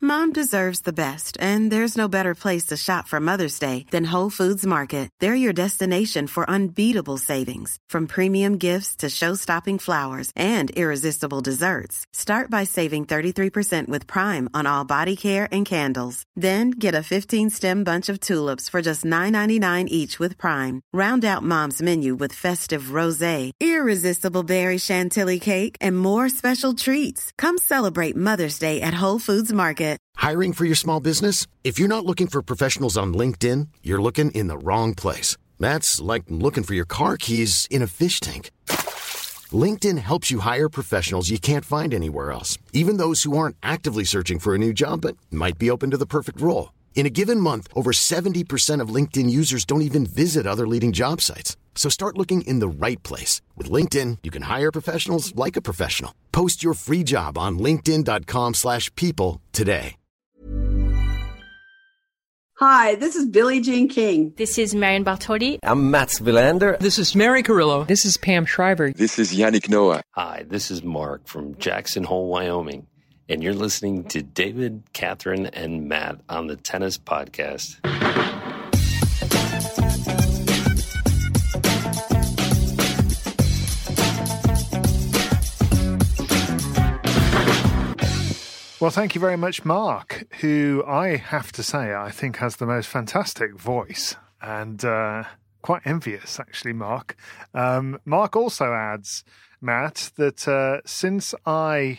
Mom deserves the best, and there's no better place to shop for Mother's Day than Whole Foods Market. They're your destination for unbeatable savings, from premium gifts to show-stopping flowers and irresistible desserts. Start by saving 33% with Prime on all body care and candles. Then get a 15-stem bunch of tulips for just $9.99 each with Prime. Round out Mom's menu with festive rosé, irresistible berry chantilly cake, and more special treats. Come celebrate Mother's Day at Whole Foods Market. Hiring for your small business? If you're not looking for professionals on LinkedIn, you're looking in the wrong place. That's like looking for your car keys in a fish tank. LinkedIn helps you hire professionals you can't find anywhere else, even those who aren't actively searching for a new job but might be open to the perfect role. In a given month, over 70% of LinkedIn users don't even visit other leading job sites. So start looking in the right place. With LinkedIn, you can hire professionals like a professional. Post your free job on linkedin.com/people today. Hi, this is Billie Jean King. This is Marion Bartoli. I'm Mats Wilander. This is Mary Carrillo. This is Pam Shriver. This is Yannick Noah. Hi, this is Mark from Jackson Hole, Wyoming. And you're listening to David, Catherine, and Matt on the Tennis Podcast. Well, thank you very much, Mark, who I have to say I think has the most fantastic voice and quite envious, actually, Mark. Mark also adds, Matt, that since I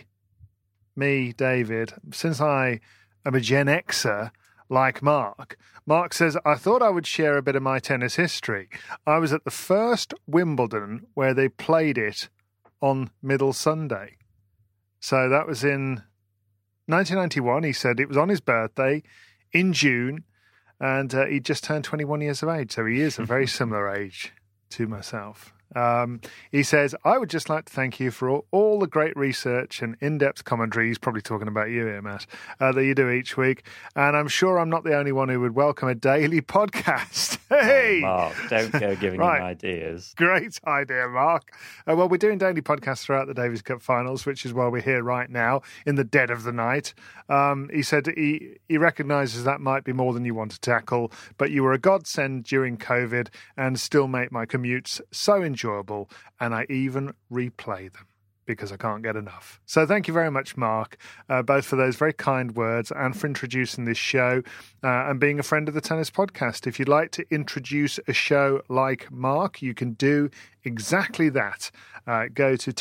am a Gen Xer like Mark, Mark says, I thought I would share a bit of my tennis history. I was at the first Wimbledon where they played it on Middle Sunday. So that was in 1991. He said it was on his birthday in June, and he just turned 21 years of age. So he is a very similar age to myself. He says, I would just like to thank you for all the great research and in-depth commentary, he's probably talking about you here, Matt, that you do each week. And I'm sure I'm not the only one who would welcome a daily podcast. Hey! Oh, Mark, don't go giving him ideas. Great idea, Mark. Well, we're doing daily podcasts throughout the Davis Cup finals, which is why we're here right now in the dead of the night. He said he recognises that might be more than you want to tackle, but you were a godsend during COVID and still make my commutes so enjoyable, and I even replay them because I can't get enough. So thank you very much, Mark, both for those very kind words and for introducing this show and being a friend of the Tennis Podcast. If you'd like to introduce a show like Mark, you can do exactly that. Go to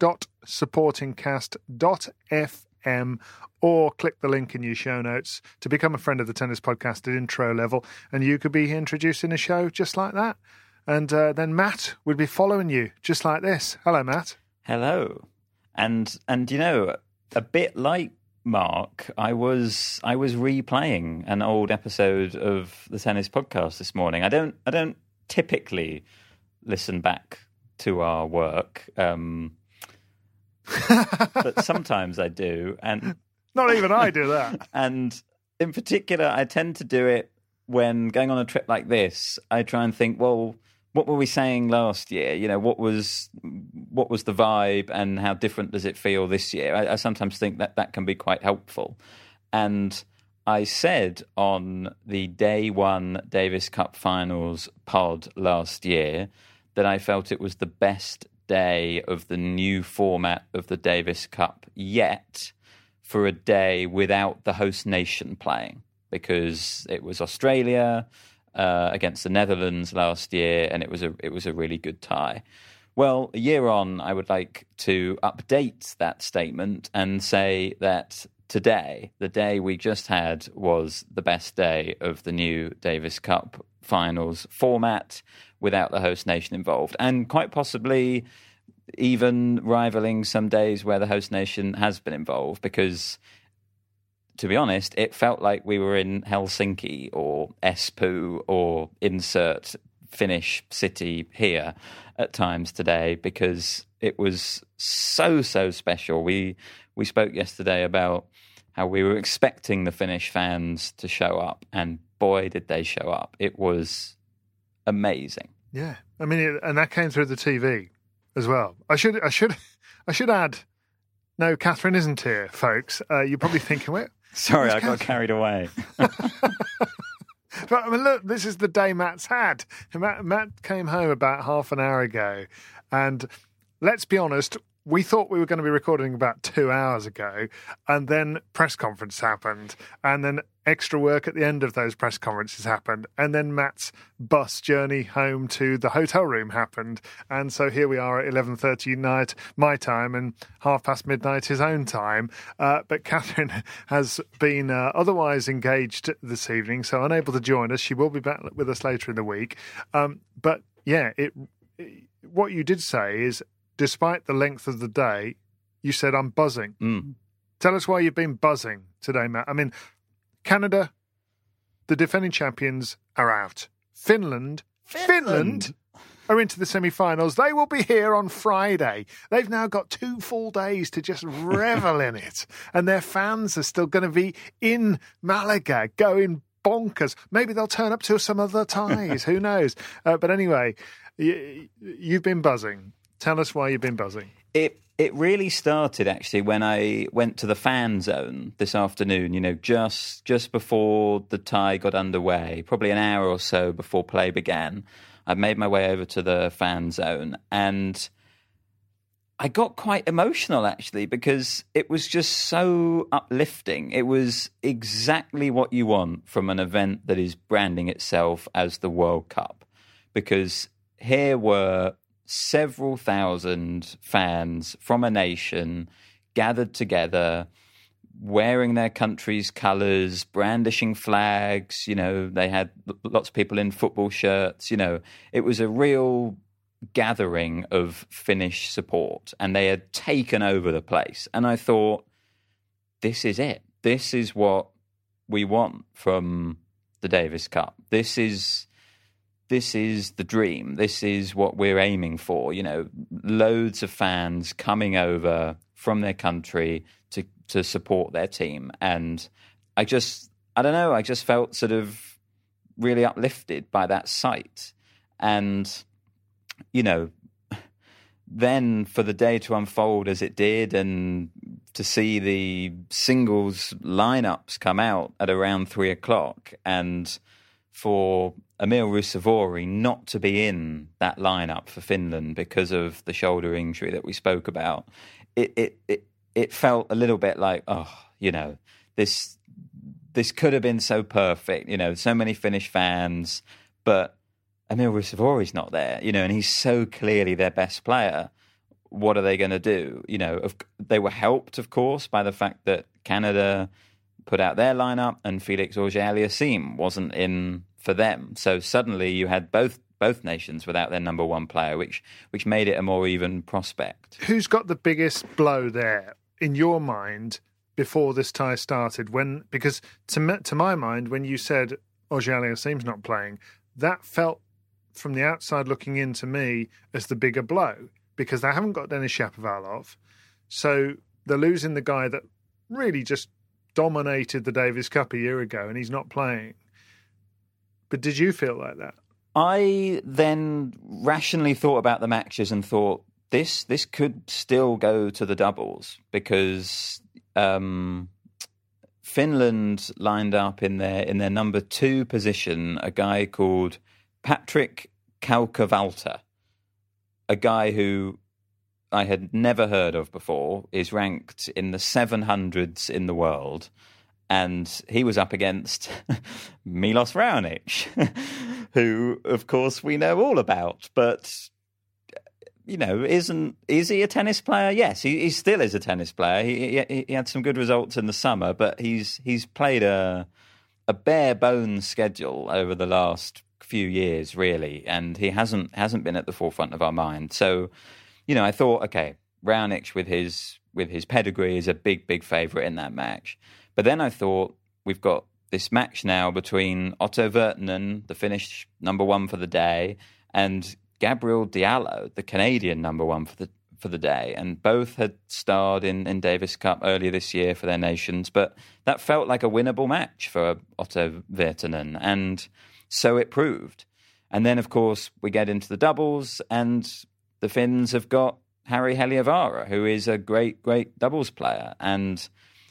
tennis.supportingcast.fm or click the link in your show notes to become a friend of the Tennis Podcast at intro level, and you could be introducing a show just like that. And then Matt would be following you just like this. Hello, Matt. Hello. And you know, a bit like Mark, I was replaying an old episode of the Tennis Podcast this morning. I don't typically listen back to our work, but sometimes I do. And not even I do that. And in particular, I tend to do it when going on a trip like this. I try and think, well, what were we saying last year? You know, what was the vibe and how different does it feel this year? I sometimes think that can be quite helpful. And I said on the day one Davis Cup Finals pod last year that I felt it was the best day of the new format of the Davis Cup yet for a day without the host nation playing, because it was Australia against the Netherlands last year, and it was a really good tie. Well, a year on, I would like to update that statement and say that today, the day we just had, was the best day of the new Davis Cup Finals format without the host nation involved, and quite possibly even rivaling some days where the host nation has been involved, because to be honest, it felt like we were in Helsinki or Espoo or insert Finnish city here at times today, because it was so special. We spoke yesterday about how we were expecting the Finnish fans to show up, and boy, did they show up. It was amazing. Yeah. I mean, and that came through the TV as well. I should add, no, Catherine isn't here, folks. You're probably thinking, Sorry, I got carried away. But I mean, look, this is the day Matt's had. Matt came home about half an hour ago, and let's be honest, we thought we were going to be recording about 2 hours ago, and then press conference happened, and then extra work at the end of those press conferences happened, and then Matt's bus journey home to the hotel room happened, and so here we are at 11:30 night my time and midnight his own time. But Catherine has been otherwise engaged this evening, so unable to join us. She will be back with us later in the week. But yeah, what you did say is, despite the length of the day, you said, I'm buzzing. Mm. Tell us why you've been buzzing today, Matt. I mean, Canada, the defending champions, are out. Finland are into the semi-finals. They will be here on Friday. They've now got 2 full days to just revel in it. And their fans are still going to be in Malaga going bonkers. Maybe they'll turn up to some other ties. Who knows? But anyway, you've been buzzing. Tell us why you've been buzzing. It really started, actually, when I went to the fan zone this afternoon, just before the tie got underway, probably an hour or so before play began. I made my way over to the fan zone, and I got quite emotional, actually, because it was just so uplifting. It was exactly what you want from an event that is branding itself as the World Cup, because here were several thousand fans from a nation gathered together, wearing their country's colours, brandishing flags. They had lots of people in football shirts. It was a real gathering of Finnish support, and they had taken over the place. And I thought, this is it. This is what we want from the Davis Cup. This is the dream. This is what we're aiming for. Loads of fans coming over from their country to support their team. And I don't know, I just felt sort of really uplifted by that sight. And, then for the day to unfold as it did, and to see the singles lineups come out at around 3:00, and for Emil Ruusuvuori not to be in that lineup for Finland because of the shoulder injury that we spoke about, it felt a little bit like, this could have been so perfect. So many Finnish fans, but Emil Ruusuvuori's not there. And he's so clearly their best player. What are they going to do? They were helped, of course, by the fact that Canada put out their lineup and Felix Auger-Aliassime wasn't in for them. So suddenly you had both nations without their number one player, which made it a more even prospect. Who's got the biggest blow there in your mind before this tie started? Because to my mind, when you said Auger-Aliassime's not playing, that felt from the outside looking in to me as the bigger blow, because they haven't got Denis Shapovalov. So they're losing the guy that really just dominated the Davis Cup a year ago, and he's not playing. But did you feel like that? I then rationally thought about the matches and thought, this could still go to the doubles, because Finland lined up in their number 2 position a guy called Patrick Kaukovalta, a guy who I had never heard of before, is ranked in the 700s in the world. And he was up against Milos Raonic, who, of course, we know all about. But, is he a tennis player? Yes, he still is a tennis player. He had some good results in the summer, but he's played a bare bones schedule over the last few years, really, and he hasn't been at the forefront of our mind. So, I thought, okay, Raonic with his pedigree is a big favourite in that match. But then I thought, we've got this match now between Otto Virtanen, the Finnish number 1 for the day, and Gabriel Diallo, the Canadian number 1 for the day. And both had starred in Davis Cup earlier this year for their nations. But that felt like a winnable match for Otto Virtanen. And so it proved. And then, of course, we get into the doubles, and the Finns have got Harri Heliövaara, who is a great doubles player. And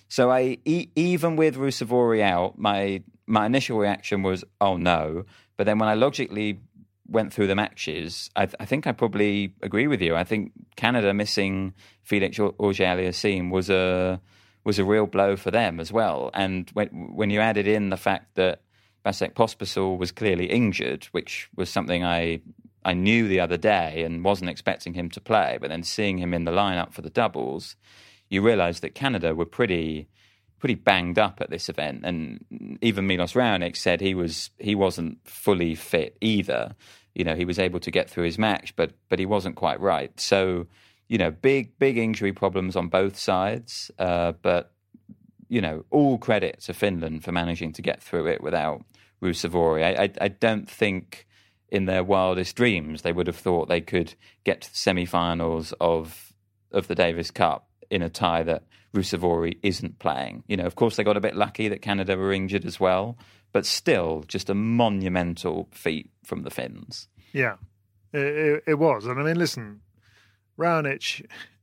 So even with Ruusuvuori out, my initial reaction was, oh no. But then when I logically went through the matches, I think I probably agree with you. I think Canada missing Felix Auger-Aliassime was a real blow for them as well. And when you added in the fact that Vasek Pospisil was clearly injured, which was something I knew the other day and wasn't expecting him to play, but then seeing him in the lineup for the doubles, you realise that Canada were pretty banged up at this event. And even Milos Raonic said he wasn't fully fit either. You know, he was able to get through his match, but he wasn't quite right. So, you know, big injury problems on both sides. But, you know, all credit to Finland for managing to get through it without Ruusuvuori. I don't think in their wildest dreams they would have thought they could get to the semi-finals of the Davis Cup in a tie that Ruusuvuori isn't playing. You know, of course, they got a bit lucky that Canada were injured as well, but still just a monumental feat from the Finns. Yeah, it was. And I mean, listen, Raonic,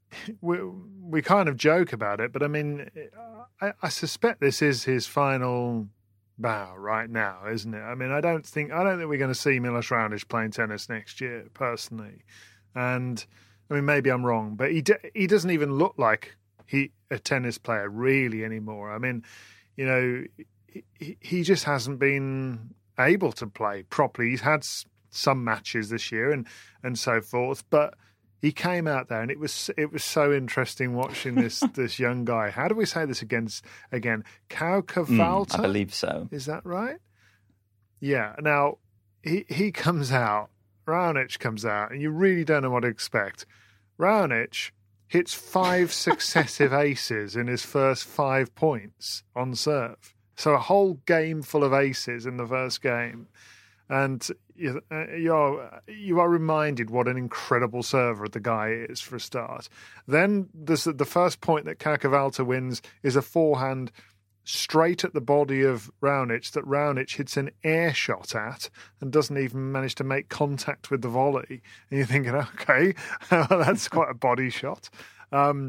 we kind of joke about it, but I mean, I suspect this is his final bow right now, isn't it? I mean, I don't think we're going to see Milos Raonic playing tennis next year, personally. And I mean, maybe I'm wrong, but he doesn't even look like a tennis player really anymore. I mean, you know, he just hasn't been able to play properly. He's had some matches this year and so forth, but he came out there and it was so interesting watching this young guy. How do we say this again? Kaukovalta? I believe so. Is that right? Yeah. Now he comes out. Raonic comes out, and you really don't know what to expect. Raonic hits 5 successive aces in his first 5 points on serve. So a whole game full of aces in the first game. And you are reminded what an incredible server the guy is for a start. Then the first point that Kaukovalta wins is a forehand straight at the body of Raonic that Raonic hits an air shot at and doesn't even manage to make contact with the volley. And you're thinking, okay, well, that's quite a body shot. And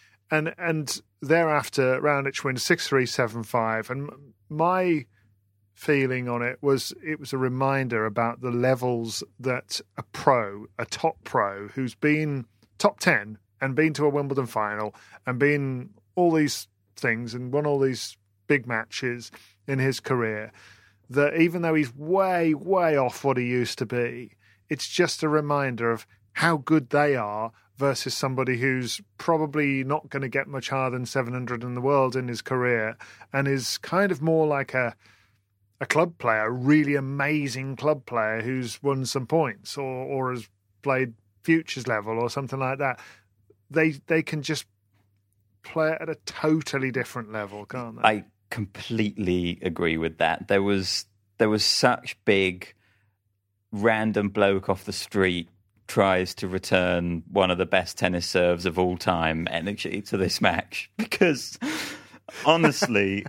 thereafter, Raonic wins 6-3, 7-5. And my feeling on it was a reminder about the levels that a top pro who's been top 10 and been to a Wimbledon final and been all these things and won all these big matches in his career, that even though he's way, way off what he used to be, it's just a reminder of how good they are versus somebody who's probably not going to get much higher than 700 in the world in his career and is kind of more like a club player, a really amazing club player who's won some points or has played futures level or something like that. They can just play at a totally different level, can't they? I completely agree with that. There was such big random bloke off the street tries to return one of the best tennis serves of all time energy to this match, because honestly,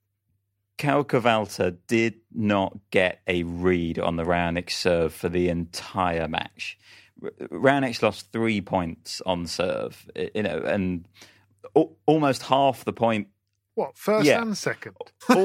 Kaukovalta did not get a read on the Raonic serve for the entire match. Raonic lost 3 points on serve, and almost half the point. What, first and second?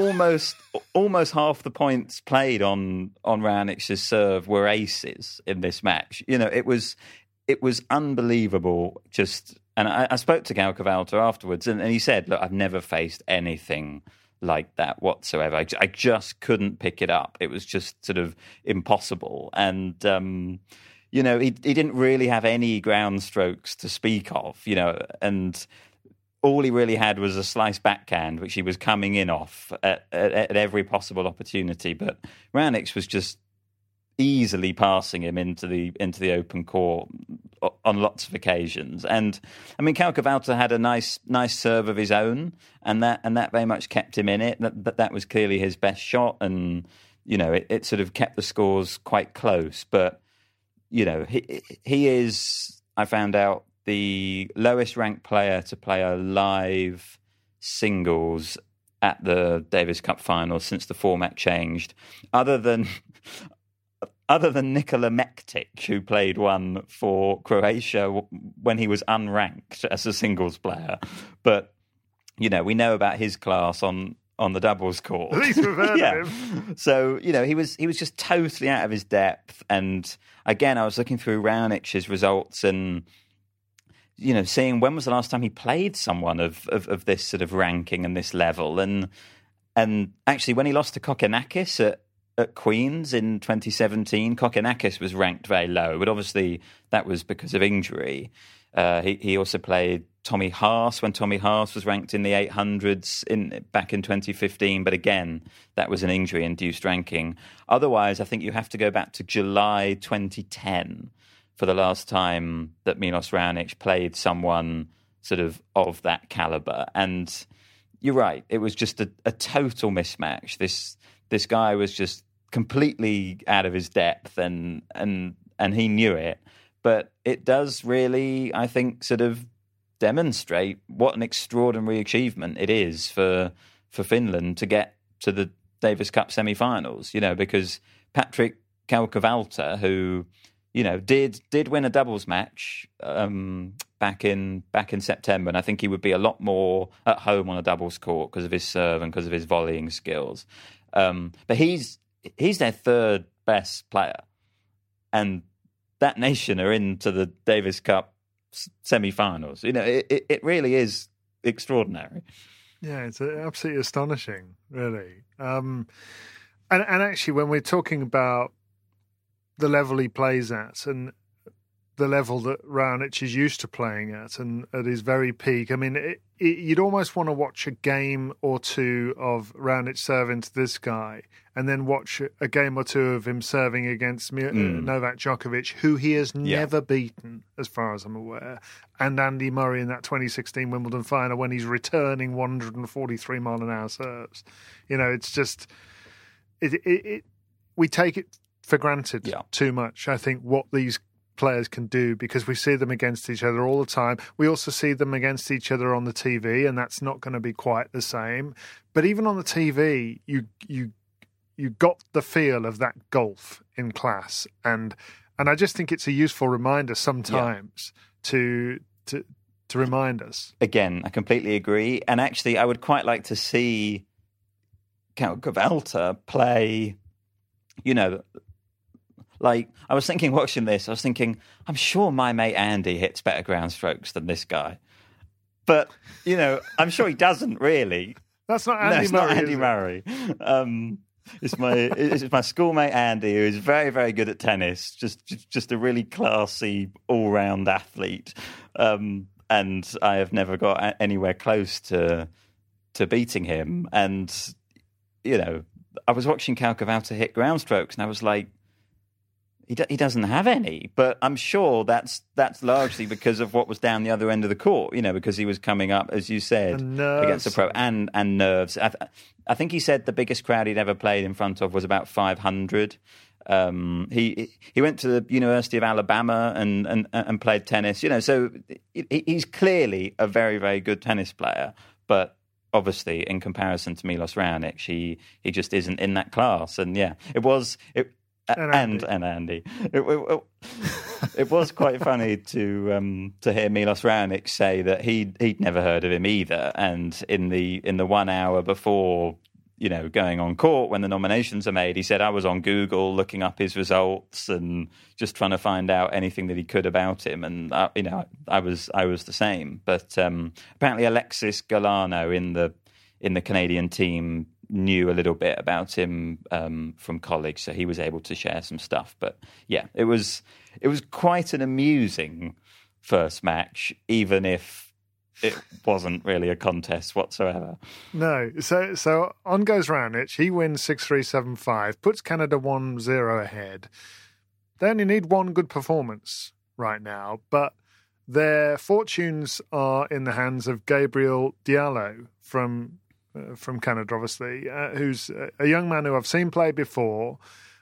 almost half the points played on Raonic's serve were aces in this match. It was unbelievable. And I spoke to Kaukovalta afterwards, and he said, "Look, I've never faced anything like that whatsoever. I just couldn't pick it up. It was just sort of impossible." And he didn't really have any ground strokes to speak of. And all he really had was a slice backhand, which he was coming in off at every possible opportunity. But Raonic was just easily passing him into the open court on lots of occasions. And I mean, Kaukovalta had a nice serve of his own, and that very much kept him in it. That was clearly his best shot, and it sort of kept the scores quite close. But he is, I found out, the lowest ranked player to play a live singles at the Davis Cup final since the format changed, other than Nikola Mektic, who played one for Croatia when he was unranked as a singles player. But we know about his class on the doubles court. At least we've heard of him. So, he was just totally out of his depth. And again, I was looking through Raonic's results and, seeing when was the last time he played someone of this sort of ranking and this level. And actually, when he lost to Kokkinakis at Queen's in 2017, Kokkinakis was ranked very low, but obviously that was because of injury. He also played Tommy Haas when Tommy Haas was ranked in the 800s back in 2015, but again, that was an injury-induced ranking. Otherwise, I think you have to go back to July 2010 for the last time that Milos Raonic played someone sort of that caliber. And you're right, it was just a total mismatch. This guy was just completely out of his depth, and he knew it. But it does really, I think, sort of demonstrate what an extraordinary achievement it is for Finland to get to the Davis Cup semi-finals, because Patrick Kaukovalta, who, did win a doubles match back in September, and I think he would be a lot more at home on a doubles court because of his serve and because of his volleying skills. But he's their third best player, and that nation are into the Davis Cup semi-finals. It really is extraordinary. Yeah, it's absolutely astonishing, really. And actually, when we're talking about the level he plays at and the level that Raonic is used to playing at and at his very peak, I mean, you'd almost want to watch a game or two of Raonic serving to this guy and then watch a game or two of him serving against Novak Djokovic, who he has never beaten, as far as I'm aware, and Andy Murray in that 2016 Wimbledon final when he's returning 143 mile an hour serves. It's just we take it for granted too much, I think, what these players can do, because we see them against each other all the time. We also see them against each other on the TV, and that's not going to be quite the same. But even on the TV, you got the feel of that golf in class, and I just think it's a useful reminder sometimes to remind us. Again, I completely agree, and actually, I would quite like to see Kaukovalta play. Like, I was thinking, watching this, I'm sure my mate Andy hits better ground strokes than this guy. But, I'm sure he doesn't really. That's not Andy Murray. It's not Andy Murray. It's my schoolmate Andy, who is very, very good at tennis, just a really classy, all-round athlete. And I have never got anywhere close to beating him. And, I was watching Kaukovalta hit ground strokes, and I was like, He doesn't have any, but I'm sure that's largely because of what was down the other end of the court, because he was coming up, as you said, against a pro, and nerves. I think he said the biggest crowd he'd ever played in front of was about 500. He went to the University of Alabama and played tennis, so he's clearly a very, very good tennis player, but obviously in comparison to Milos Raonic, he just isn't in that class. And And Andy. It was quite funny to hear Milos Raonic say that he'd never heard of him either. And in the 1 hour before, going on court when the nominations are made, he said, I was on Google looking up his results and just trying to find out anything that he could about him. And I was the same. But apparently Alexis Galano in the Canadian team knew a little bit about him from college, so he was able to share some stuff. But yeah, it was quite an amusing first match, even if it wasn't really a contest whatsoever. No, so on goes Raonic. He wins 6-3, 7-5, puts Canada 1-0 ahead. They only need one good performance right now, but their fortunes are in the hands of Gabriel Diallo from Canada, obviously, who's a young man who I've seen play before.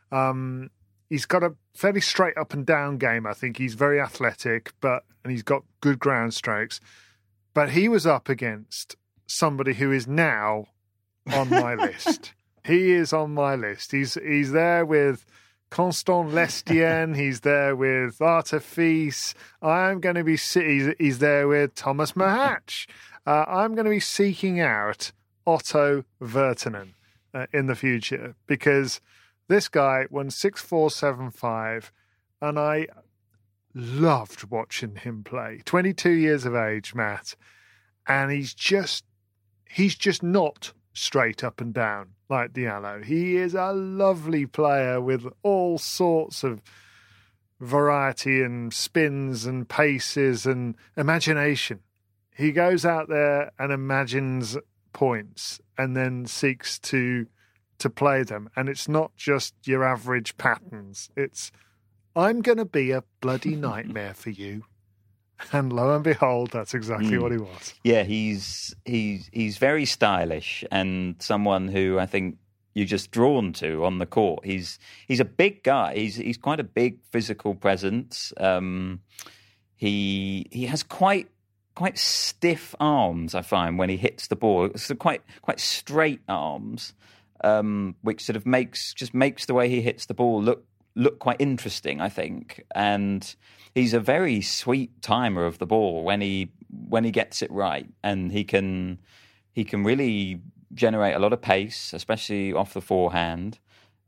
He's got a fairly straight up and down game. I think he's very athletic, and he's got good ground strokes. But he was up against somebody who is now on my list. He is on my list. He's there with Constant Lestienne. He's there with Artifice. I'm going to be. He's there with Thomas Mahatch. I'm going to be seeking out Otto Virtanen in the future, because this guy won 6-4, 7-5, and I loved watching him play. 22 years of age, Matt, and he's just not straight up and down like Diallo. He is a lovely player with all sorts of variety and spins and paces and imagination. He goes out there and imagines points and then seeks to play them. And it's not just your average patterns. It's, I'm going to be a bloody nightmare for you. And lo and behold, that's exactly what he was. Yeah, he's very stylish and someone who I think you're just drawn to on the court. He's a big guy. He's quite a big physical presence. He has quite stiff arms, I find, when he hits the ball. It's quite straight arms, which sort of makes the way he hits the ball look quite interesting, I think. And he's a very sweet timer of the ball when he gets it right, and he can really generate a lot of pace, especially off the forehand.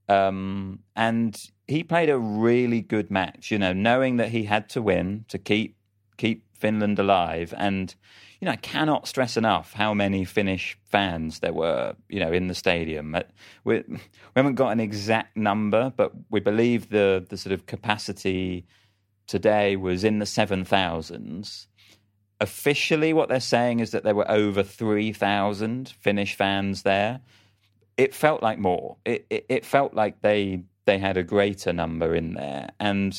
And he played a really good match, knowing that he had to win to keep Finland alive. And I cannot stress enough how many Finnish fans there were, in the stadium. We haven't got an exact number, but we believe the sort of capacity today was in the 7,000s. Officially, what they're saying is that there were over 3,000 Finnish fans there. It felt like more. It felt like they had a greater number in there. And,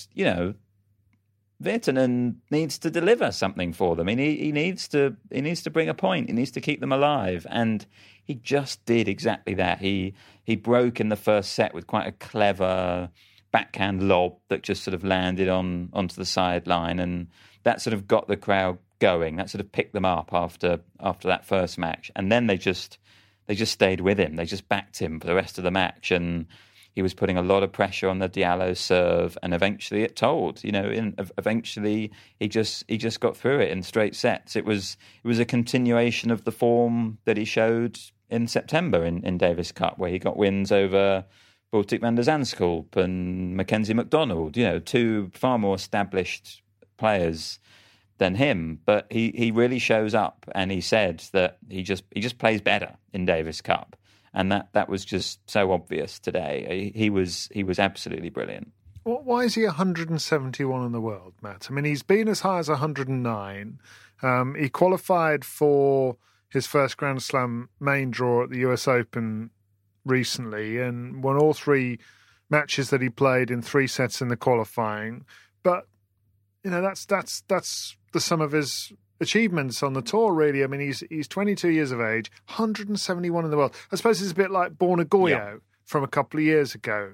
Virtanen needs to deliver something for them. He needs to bring a point. He needs to keep them alive, and he just did exactly that. He broke in the first set with quite a clever backhand lob that just sort of landed onto the sideline, and that sort of got the crowd going. That sort of picked them up after that first match, and then they just stayed with him. They just backed him for the rest of the match, and he was putting a lot of pressure on the Diallo serve, and eventually it told. Eventually he just got through it in straight sets. It was a continuation of the form that he showed in September in Davis Cup, where he got wins over Baltic van der Zandschulp and Mackenzie McDonald. Two far more established players than him, but he really shows up, and he said that he just plays better in Davis Cup. And that was just so obvious today. He was absolutely brilliant. Why is he 171 in the world, Matt? I mean, he's been as high as 109. He qualified for his first Grand Slam main draw at the US Open recently and won all three matches that he played in 3 sets in the qualifying. But, that's the sum of his achievements on the tour, really. I mean, he's 22 years of age, 171 in the world. I suppose it's a bit like Borna Goyo from a couple of years ago.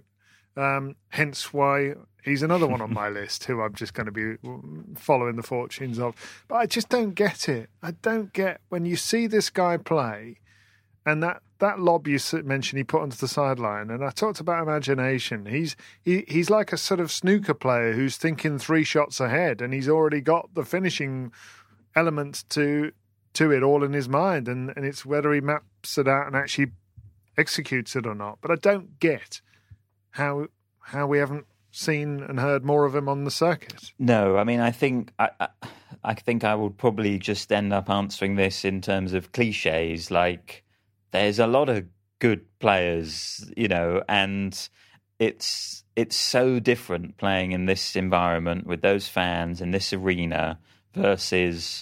Hence why he's another one on my list who I'm just going to be following the fortunes of. But I just don't get it. I don't get when you see this guy play, and that lob you mentioned he put onto the sideline, and I talked about imagination. He's like a sort of snooker player who's thinking 3 shots ahead, and he's already got the finishing element to it all in his mind, and it's whether he maps it out and actually executes it or not. But I don't get how we haven't seen and heard more of him on the circuit. No, I mean, I think I would probably just end up answering this in terms of cliches. Like, there's a lot of good players, and it's so different playing in this environment with those fans in this arena versus,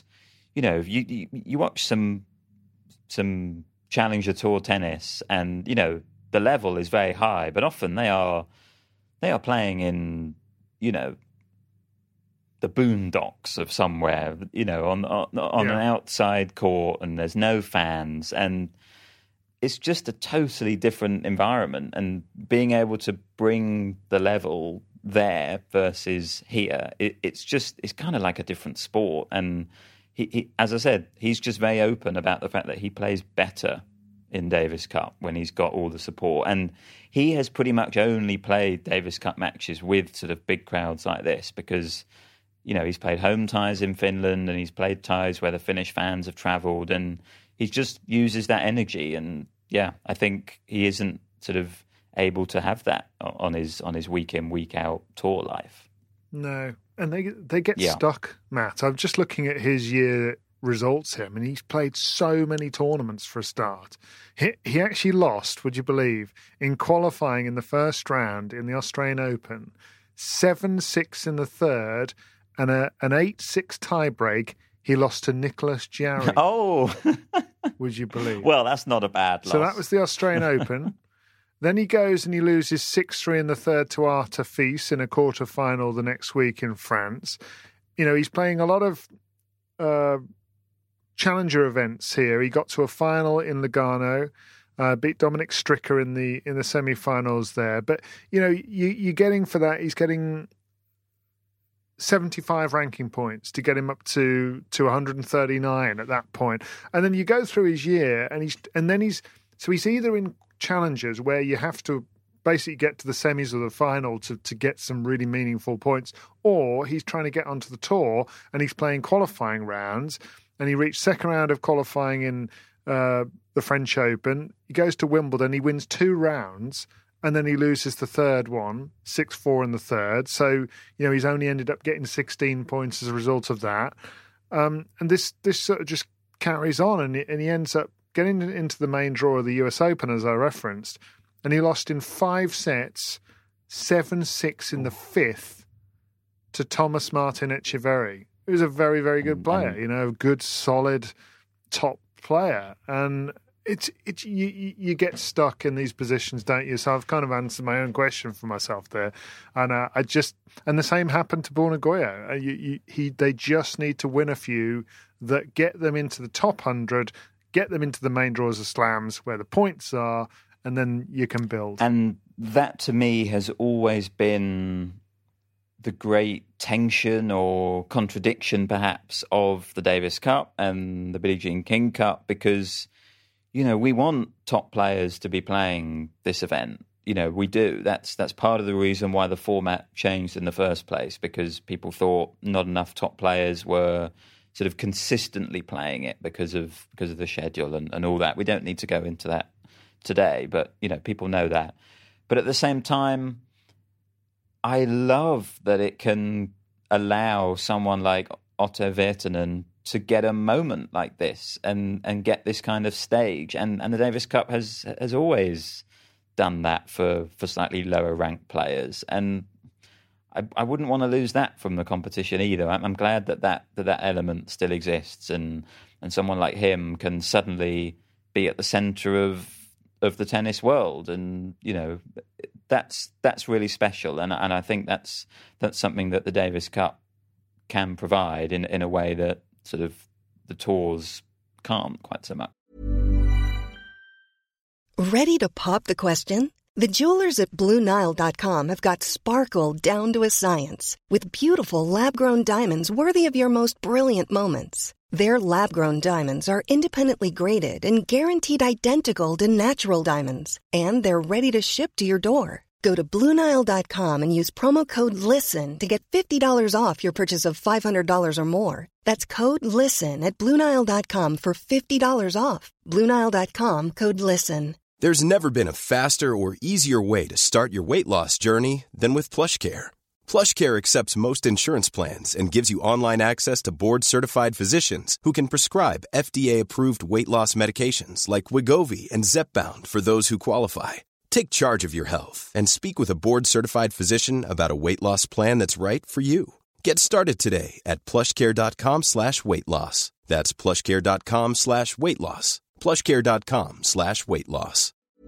you watch some Challenger Tour tennis, and the level is very high, but often they are playing in the boondocks of somewhere, on an outside court, and there's no fans, and it's just a totally different environment. And being able to bring the level there versus here, it's kind of like a different sport. And he, as I said, he's just very open about the fact that he plays better in Davis Cup when he's got all the support. And he has pretty much only played Davis Cup matches with sort of big crowds like this because he's played home ties in Finland and he's played ties where the Finnish fans have travelled, and he just uses that energy. And yeah, I think he isn't sort of able to have that on his week in, week out tour life. No, and they get stuck, Matt. I'm just looking at his year results here, and he's played so many tournaments for a start. He actually lost, would you believe, in qualifying in the first round in the Australian Open, 7-6 in the third, and an 8-6 tiebreak. He lost to Nicholas Jarry. Oh, would you believe? Well, that's not a bad loss. So that was the Australian Open. Then he goes and he loses 6-3 in the third to Arthur Fils in a quarter-final the next week in France. He's playing a lot of challenger events here. He got to a final in Lugano, beat Dominic Stricker in the semi-finals there. But, you're getting for that, he's getting 75 ranking points to get him up to 139 at that point. And then you go through his year and he's either in challengers where you have to basically get to the semis or the final to get some really meaningful points, or he's trying to get onto the tour and he's playing qualifying rounds, and he reached second round of qualifying in the French Open. He goes to Wimbledon, he wins 2 rounds, and then he loses the third one, 6-4 in the third. So, he's only ended up getting 16 points as a result of that. And this sort of just carries on, and he ends up getting into the main draw of the US Open, as I referenced, and he lost in 5 sets, 7-6 in the fifth, to Thomas Martin Etcheverry, who's a very, very good player, a good, solid, top player. And you get stuck in these positions, don't you? So I've kind of answered my own question for myself there. And and the same happened to Borna Goya. They just need to win a few that get them into the top 100, get them into the main draws of slams where the points are, and then you can build. And that, to me, has always been the great tension or contradiction, perhaps, of the Davis Cup and the Billie Jean King Cup, because, we want top players to be playing this event. We do. That's part of the reason why the format changed in the first place, because people thought not enough top players were sort of consistently playing it because of the schedule and all that. We don't need to go into that today, but people know that. But at the same time, I love that it can allow someone like Otto Virtanen to get a moment like this and get this kind of stage. And the Davis Cup has always done that for slightly lower ranked players. And I wouldn't want to lose that from the competition either. I'm glad that element still exists, and someone like him can suddenly be at the centre of the tennis world, and that's really special. And I think that's something that the Davis Cup can provide in a way that sort of the tours can't quite so much. Ready to pop the question? The jewelers at BlueNile.com have got sparkle down to a science with beautiful lab-grown diamonds worthy of your most brilliant moments. Their lab-grown diamonds are independently graded and guaranteed identical to natural diamonds, and they're ready to ship to your door. Go to BlueNile.com and use promo code LISTEN to get $50 off your purchase of $500 or more. That's code LISTEN at BlueNile.com for $50 off. BlueNile.com, code LISTEN. There's never been a faster or easier way to start your weight loss journey than with PlushCare. PlushCare accepts most insurance plans and gives you online access to board-certified physicians who can prescribe FDA-approved weight loss medications like Wegovy and Zepbound for those who qualify. Take charge of your health and speak with a board-certified physician about a weight loss plan that's right for you. Get started today at plushcare.com/weight loss. That's plushcare.com/weight loss. plushcare.com/weight loss.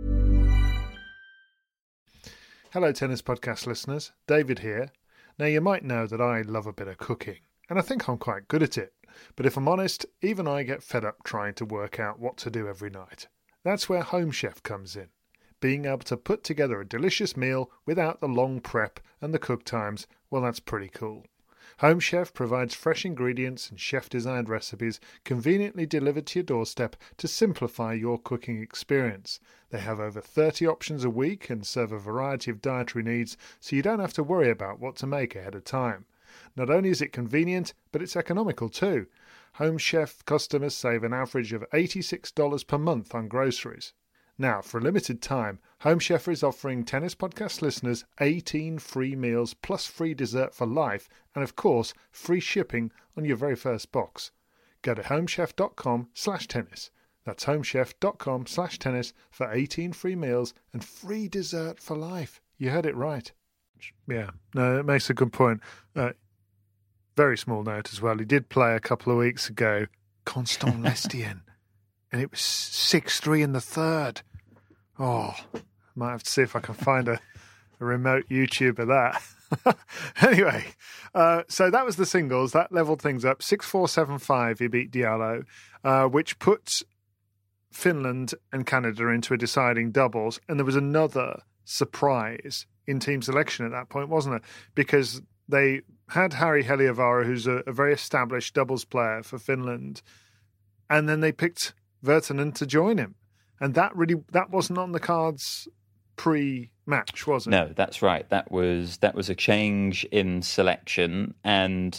Hello, Tennis Podcast listeners. David here. Now, you might know that I love a bit of cooking, and I think I'm quite good at it. But if I'm honest, even I get fed up trying to work out what to do every night. That's where Home Chef comes in. Being able to put together a delicious meal without the long prep and the cook times, well, that's pretty cool. Home Chef provides fresh ingredients and chef-designed recipes conveniently delivered to your doorstep to simplify your cooking experience. They have over 30 options a week and serve a variety of dietary needs, so you don't have to worry about what to make ahead of time. Not only is it convenient, but it's economical too. Home Chef customers save an average of $86 per month on groceries. Now, for a limited time, Home Chef is offering Tennis Podcast listeners 18 free meals plus free dessert for life and, of course, free shipping on your very first box. Go to homechef.com/tennis. That's homechef.com/tennis for 18 free meals and free dessert for life. You heard it right. Yeah, no, it makes a good point. Very small note as well. He did play a couple of weeks ago, Constant Lestienne, and it was 6-3 in the third. Oh, might have to see if I can find a remote YouTube of that. Anyway, so that was the singles. That leveled things up. 6-4, 7-5, he beat Diallo, which puts Finland and Canada into a deciding doubles. And there was another surprise in team selection at that point, wasn't it? Because they had Harri Heliövaara, who's a very established doubles player for Finland, and then they picked Virtanen to join him. And that wasn't on the cards pre-match, was it? No, that's right. That was a change in selection, and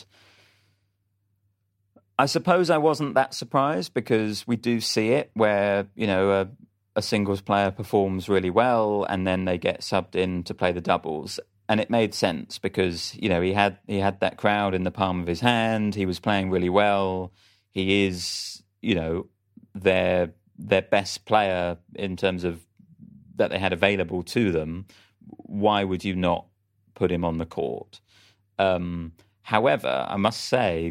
I suppose I wasn't that surprised because we do see it where, you know, a singles player performs really well and then they get subbed in to play the doubles. And it made sense because, you know, he had that crowd in the palm of his hand. He was playing really well. He is, you know, their best player in terms of that they had available to them. Why would you not put him on the court? However, I must say,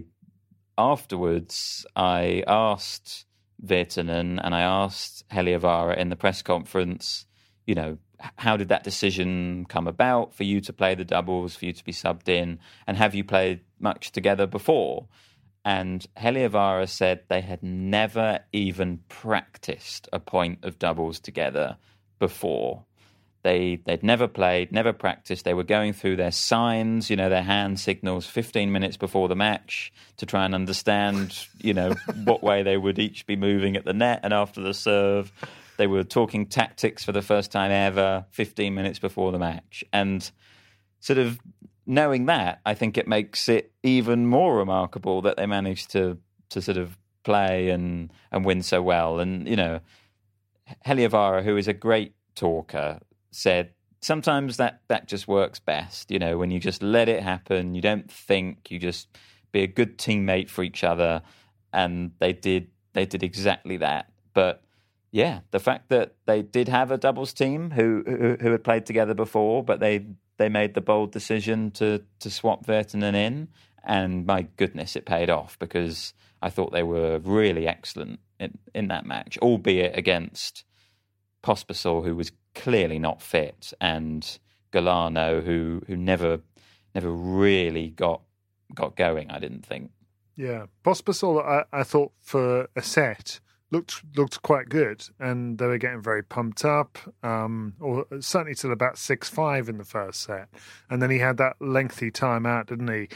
afterwards, I asked Virtanen and I asked Heliövaara in the press conference, you know, how did that decision come about for you to play the doubles, for you to be subbed in, and have you played much together before? And Heliövaara said they had never even practiced a point of doubles together before. They'd never played, never practiced. They were going through their signs, you know, their hand signals 15 minutes before the match to try and understand, you know, what way they would each be moving at the net and after the serve. They were talking tactics for the first time ever 15 minutes before the match. And sort of knowing that, I think it makes it even more remarkable that they managed to sort of play and win so well. And, you know, Heliövaara, who is a great talker, said sometimes that just works best, you know, when you just let it happen, you don't think, you just be a good teammate for each other. And they did exactly that. But yeah, the fact that they did have a doubles team who had played together before, but they made the bold decision to swap Virtanen in, and my goodness, it paid off because I thought they were really excellent in that match, albeit against Pospisil, who was clearly not fit, and Galano, who never really got going, I didn't think. Yeah, Pospisil, I thought for a set looked quite good, and they were getting very pumped up, or certainly till about 6-5 in the first set, and then he had that lengthy time out, didn't he?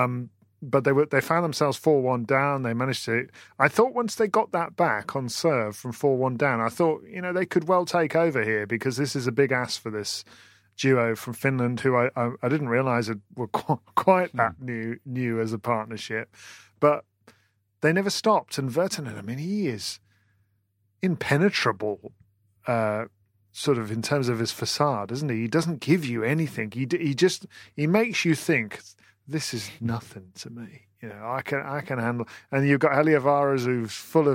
But they found themselves 4-1 down. They managed to. I thought once they got that back on serve from 4-1 down, I thought, you know, they could well take over here because this is a big ask for this duo from Finland, who I didn't realise were quite that new as a partnership, but they never stopped. And Virtanen, I mean, he is impenetrable, sort of in terms of his facade, isn't he? He doesn't give you anything. He makes you think this is nothing to me. You know, I can handle. And you've got Heliövaara, who's full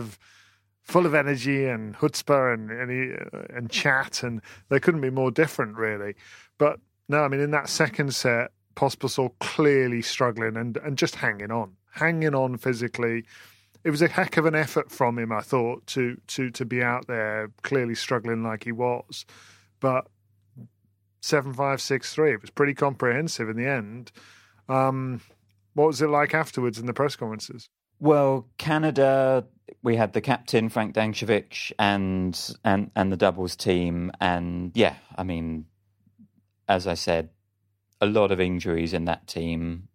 of energy and chutzpah and chat, and they couldn't be more different, really. But no, I mean, in that second set, Pospisil clearly struggling and just hanging on physically. It was a heck of an effort from him, I thought, to be out there clearly struggling like he was. But 7-5, 6-3, it was pretty comprehensive in the end. What was it like afterwards in the press conferences? Well, Canada, we had the captain, Frank Dankevich, and the doubles team. And yeah, I mean, as I said, a lot of injuries in that team.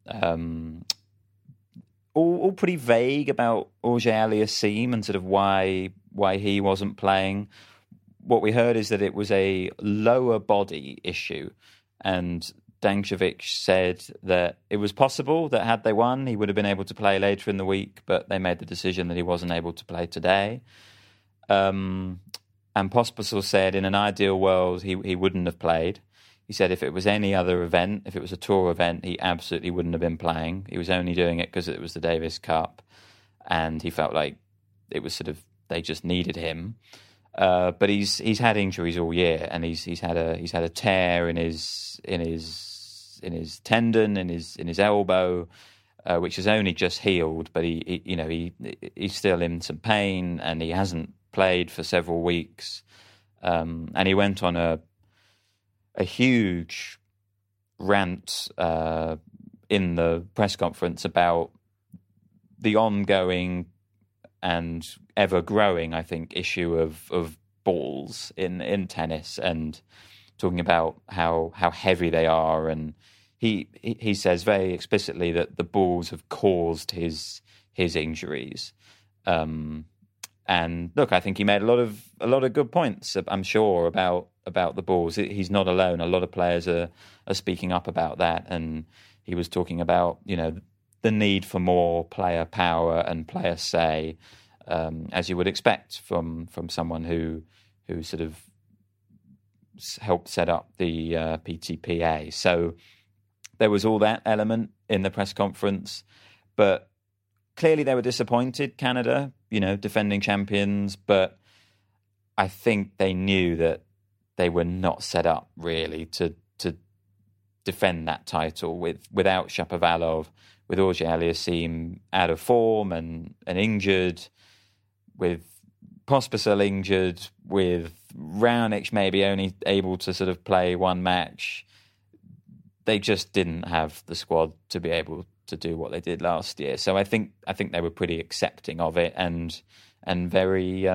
All pretty vague about Auger-Aliassime and sort of why he wasn't playing. What we heard is that it was a lower body issue, and Dankovic said that it was possible that had they won, he would have been able to play later in the week, but they made the decision that he wasn't able to play today. And Pospisil said in an ideal world, he wouldn't have played. He said if it was any other event, if it was a tour event, he absolutely wouldn't have been playing. He was only doing it because it was the Davis Cup, and he felt like it was sort of, they just needed him. But he's had injuries all year, and he's had a tear in his tendon, in his elbow, which has only just healed. But he's still in some pain, and he hasn't played for several weeks. And he went on a huge rant in the press conference about the ongoing and ever-growing, I think, issue of balls in tennis, and talking about how heavy they are. And he says very explicitly that the balls have caused his injuries. And look, I think he made a lot of good points, I'm sure, about the balls. He's not alone. A lot of players are speaking up about that, and he was talking about, the need for more player power and player say, as you would expect from someone who sort of helped set up the PTPA. So there was all that element in the press conference, but clearly they were disappointed, Canada, defending champions, but I think they knew that they were not set up really to defend that title without Shapovalov, with Auger-Aliassime out of form and injured, with Pospisil injured, with Raonic maybe only able to sort of play one match. They just didn't have the squad to be able to do what they did last year. So I think they were pretty accepting of it, and very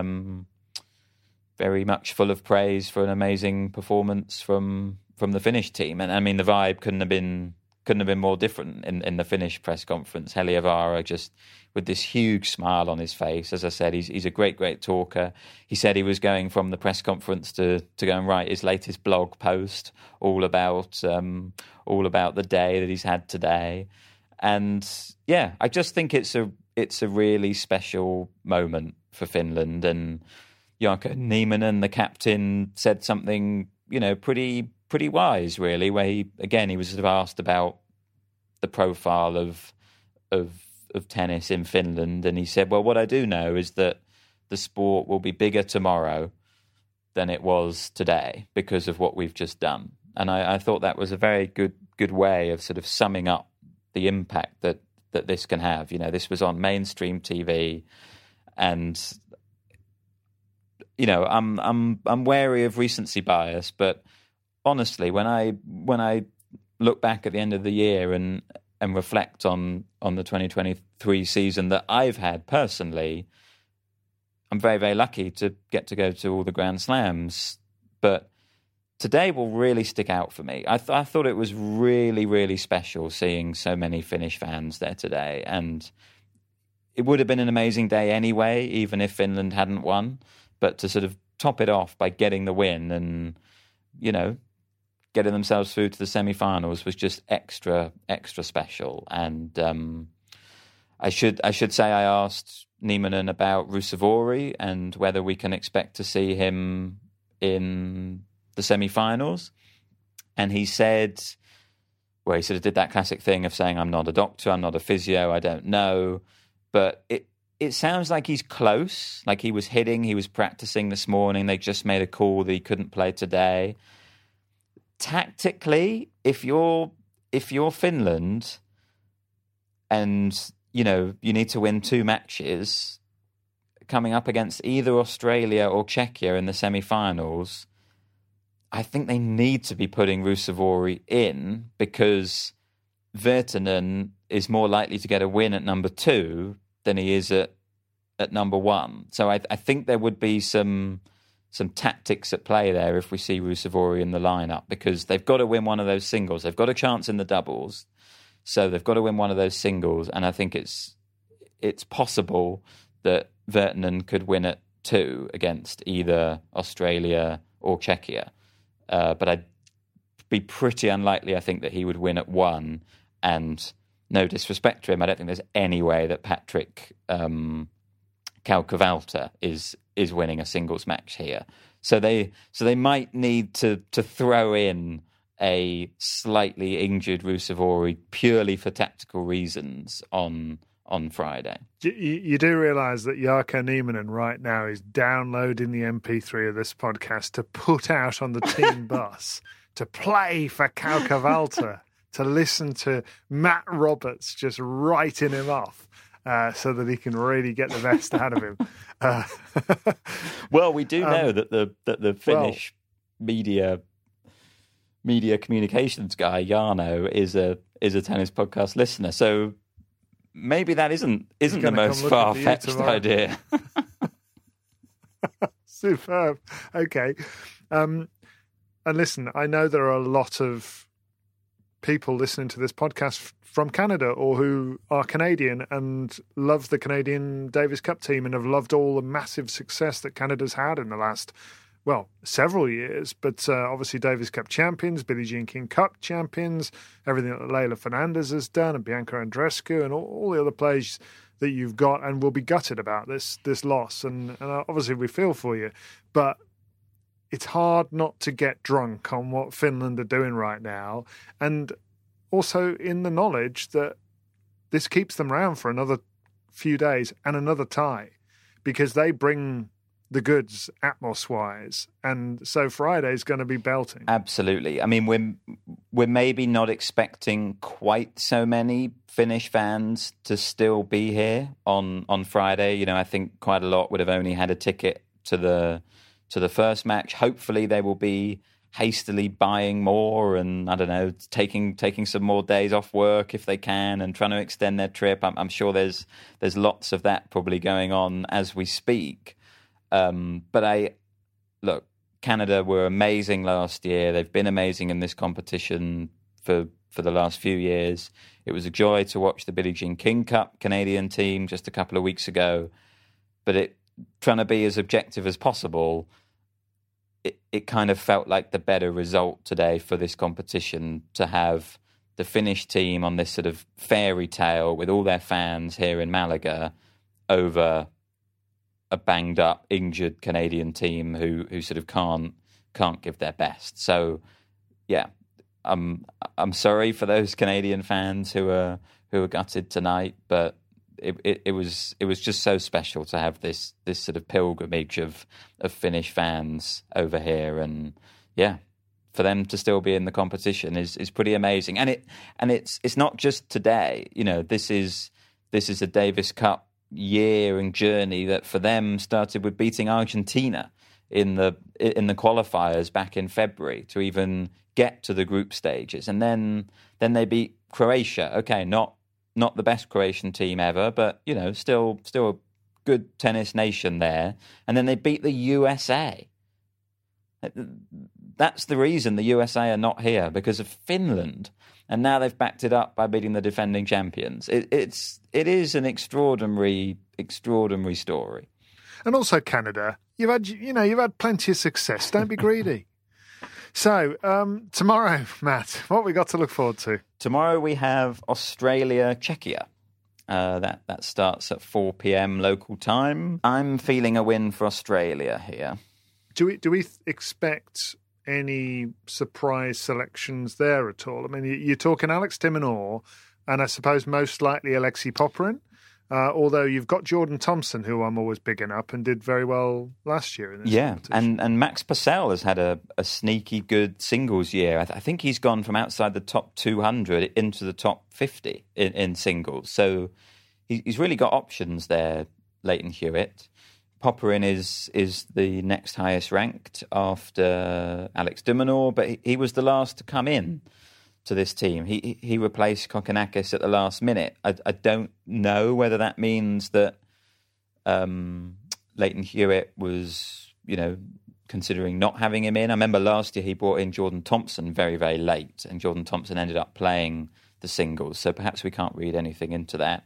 very much full of praise for an amazing performance from the Finnish team. And I mean, the vibe couldn't have been more different in the Finnish press conference. Heliövaara just with this huge smile on his face. As I said, he's a great talker. He said he was going from the press conference to go and write his latest blog post all about the day that he's had today. And yeah, I just think it's a really special moment for Finland. And Jarkko Nieminen, the captain, said something, pretty wise, really, where he was sort of asked about the profile of tennis in Finland, and he said, well, what I do know is that the sport will be bigger tomorrow than it was today because of what we've just done. And I thought that was a very good way of sort of summing up the impact that this can have. This was on mainstream TV, and I'm wary of recency bias, but honestly, when I look back at the end of the year and reflect on the 2023 season that I've had personally, I'm very, very lucky to get to go to all the Grand Slams. But today will really stick out for me. I thought it was really, really special seeing so many Finnish fans there today. And it would have been an amazing day anyway, even if Finland hadn't won. But to sort of top it off by getting the win and, getting themselves through to the semi-finals was just extra special. And I should say I asked Nieminen about Ruusuvuori and whether we can expect to see him in the semi-finals. And he said, well, he sort of did that classic thing of saying, I'm not a doctor, I'm not a physio, I don't know. But it sounds like he's close, like he was practicing this morning. They just made a call that he couldn't play today. Tactically, if you're Finland and, you need to win 2 matches coming up against either Australia or Czechia in the semi-finals, I think they need to be putting Ruusuvuori in because Virtanen is more likely to get a win at number 2 than he is at number 1. So I think there would be some tactics at play there if we see Ruusuvuori in the lineup, because they've got to win one of those singles. They've got a chance in the doubles, so they've got to win one of those singles. And I think it's possible that Virtanen could win at 2 against either Australia or Czechia. But I be pretty unlikely, I think, that he would win at 1. And no disrespect to him, I don't think there's any way that Patrick Kalkavalta is winning a singles match here. So they might need to throw in a slightly injured Ruusuvuori purely for tactical reasons on Friday. You do realise that Jarkko Nieminen right now is downloading the MP3 of this podcast to put out on the team bus to play for Kalkavalta, to listen to Matt Roberts just writing him off. So that he can really get the best out of him. Well, we do know that the Finnish media communications guy Jarno is a tennis podcast listener. So maybe that isn't the most far-fetched idea. Superb. Okay, and listen, I know there are a lot of people listening to this podcast from Canada or who are Canadian and love the Canadian Davis Cup team and have loved all the massive success that Canada's had in the last, several years. But obviously Davis Cup champions, Billie Jean King Cup champions, everything that Leylah Fernandez has done and Bianca Andreescu and all the other players that you've got, and will be gutted about this loss. And obviously we feel for you. But it's hard not to get drunk on what Finland are doing right now, and also in the knowledge that this keeps them around for another few days and another tie, because they bring the goods atmos-wise, and so Friday's going to be belting. Absolutely. I mean, we're maybe not expecting quite so many Finnish fans to still be here on Friday. You know, I think quite a lot would have only had a ticket to the first match. Hopefully they will be hastily buying more and, I don't know, taking some more days off work if they can and trying to extend their trip. I'm sure there's lots of that probably going on as we speak. But Canada were amazing last year. They've been amazing in this competition for the last few years. It was a joy to watch the Billie Jean King Cup Canadian team just a couple of weeks ago. But trying to be as objective as possible, it kind of felt like the better result today for this competition to have the Finnish team on this sort of fairy tale with all their fans here in Malaga over a banged up, injured Canadian team who sort of can't give their best. So, yeah, I'm sorry for those Canadian fans who are gutted tonight, but it was just so special to have this sort of pilgrimage of Finnish fans over here, and yeah, for them to still be in the competition is pretty amazing. And it's not just today. You know, this is a Davis Cup year and journey that for them started with beating Argentina in the qualifiers back in February to even get to the group stages, and then they beat Croatia. Okay, not the best Croatian team ever, but you know, still a good tennis nation there. And then they beat the USA. That's the reason the USA are not here, because of Finland. And now they've backed it up by beating the defending champions. It is an extraordinary story. And also Canada, you've had plenty of success. Don't be greedy. So tomorrow, Matt, what we got to look forward to? Tomorrow we have Australia, Czechia. That starts at 4 p.m. local time. I'm feeling a win for Australia here. Do we expect any surprise selections there at all? I mean, you're talking Alex de Minaur, and I suppose most likely Alexei Popyrin. Although you've got Jordan Thompson, who I'm always bigging up and did very well last year in this competition. and Max Purcell has had a sneaky good singles year. I think he's gone from outside the top 200 into the top 50 in singles. So he's really got options there, Leighton Hewitt. Popyrin is the next highest ranked after Alex de Minaur, but he was the last to come in to this team. He replaced Kokkinakis at the last minute. I don't know whether that means that Leighton Hewitt was, considering not having him in. I remember last year he brought in Jordan Thompson very, very late, and Jordan Thompson ended up playing the singles. So perhaps we can't read anything into that.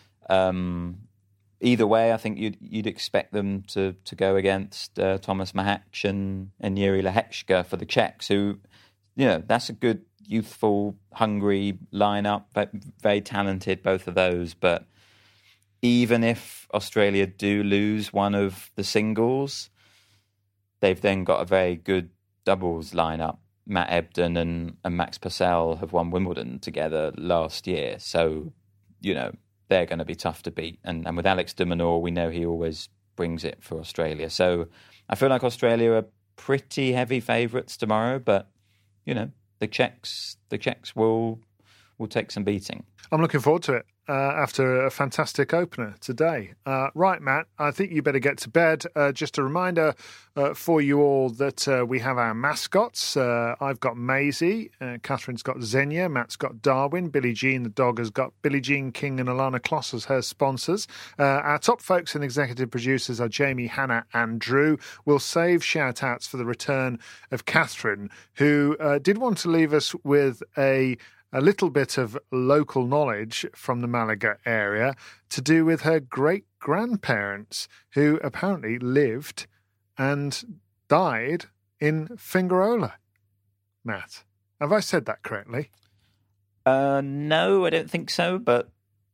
Either way, I think you'd expect them to go against Thomas Mahach and Yuri Lehechka for the Czechs, who that's a good, youthful, hungry lineup, but very talented, both of those. But even if Australia do lose one of the singles, they've then got a very good doubles lineup. Matt Ebden and Max Purcell have won Wimbledon together last year. So, they're going to be tough to beat. And with Alex de Minaur, we know he always brings it for Australia. So I feel like Australia are pretty heavy favourites tomorrow, but, the Czechs will take some beating. I'm looking forward to it after a fantastic opener today. Right, Matt, I think you better get to bed. Just a reminder for you all that we have our mascots. I've got Maisie, Catherine's got Xenia, Matt's got Darwin, Billie Jean, the dog, has got Billie Jean King and Alana Kloss as her sponsors. Our top folks and executive producers are Jamie, Hannah and Drew. We'll save shout-outs for the return of Catherine, who did want to leave us with a little bit of local knowledge from the Malaga area to do with her great-grandparents, who apparently lived and died in Fingarola. Matt, have I said that correctly? No, I don't think so, but...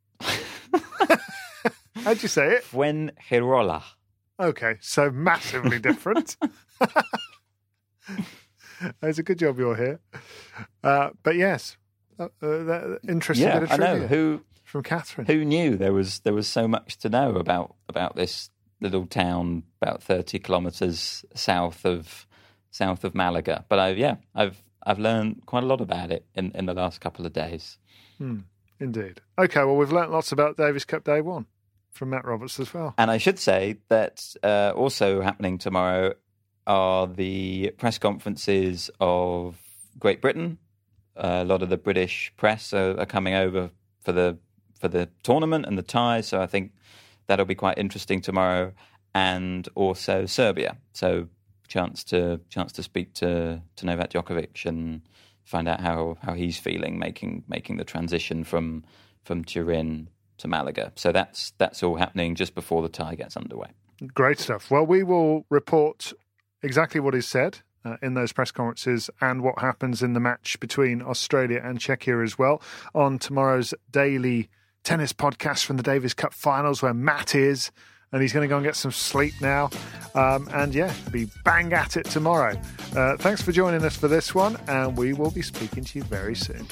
How'd you say it? Fuengirola. Okay, so massively different. It's a good job you're here. But yes... interesting bit of trivia. I know. From Catherine. Who knew there was so much to know about this little town about 30 kilometres south of Malaga? But I've learned quite a lot about it in the last couple of days. Indeed. Okay, well, we've learnt lots about Davis Cup Day 1 from Matt Roberts as well. And I should say that also happening tomorrow are the press conferences of Great Britain. A lot of the British press are coming over for the tournament and the tie, so I think that'll be quite interesting tomorrow. And also Serbia, so chance to speak to Novak Djokovic and find out how he's feeling making the transition from Turin to Malaga. So that's all happening just before the tie gets underway. Great stuff. Well, we will report exactly what is said in those press conferences and what happens in the match between Australia and Czechia as well on tomorrow's daily tennis podcast from the Davis Cup finals, where Matt is, and he's going to go and get some sleep now. Be bang at it tomorrow. Thanks for joining us for this one, and we will be speaking to you very soon.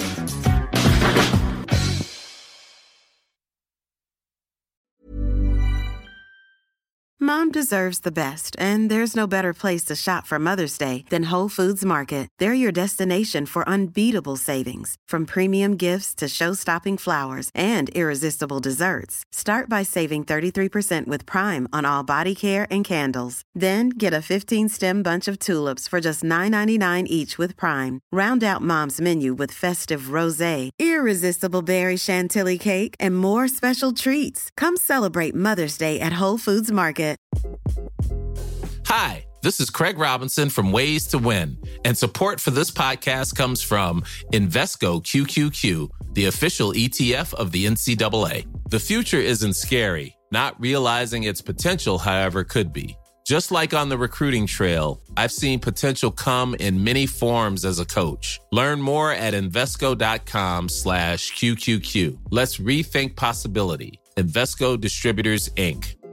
Mom deserves the best, and there's no better place to shop for Mother's Day than Whole Foods Market. They're your destination for unbeatable savings, from premium gifts to show-stopping flowers and irresistible desserts. Start by saving 33% with Prime on all body care and candles. Then get a 15-stem bunch of tulips for just $9.99 each with Prime. Round out Mom's menu with festive rosé, irresistible berry chantilly cake, and more special treats. Come celebrate Mother's Day at Whole Foods Market. Hi, this is Craig Robinson from Ways to Win, and support for this podcast comes from Invesco QQQ, the official ETF of the NCAA. The future isn't scary. Not realizing its potential, however, could be. Just like on the recruiting trail, I've seen potential come in many forms as a coach. Learn more at Invesco.com/QQQ. Let's rethink possibility. Invesco Distributors, Inc.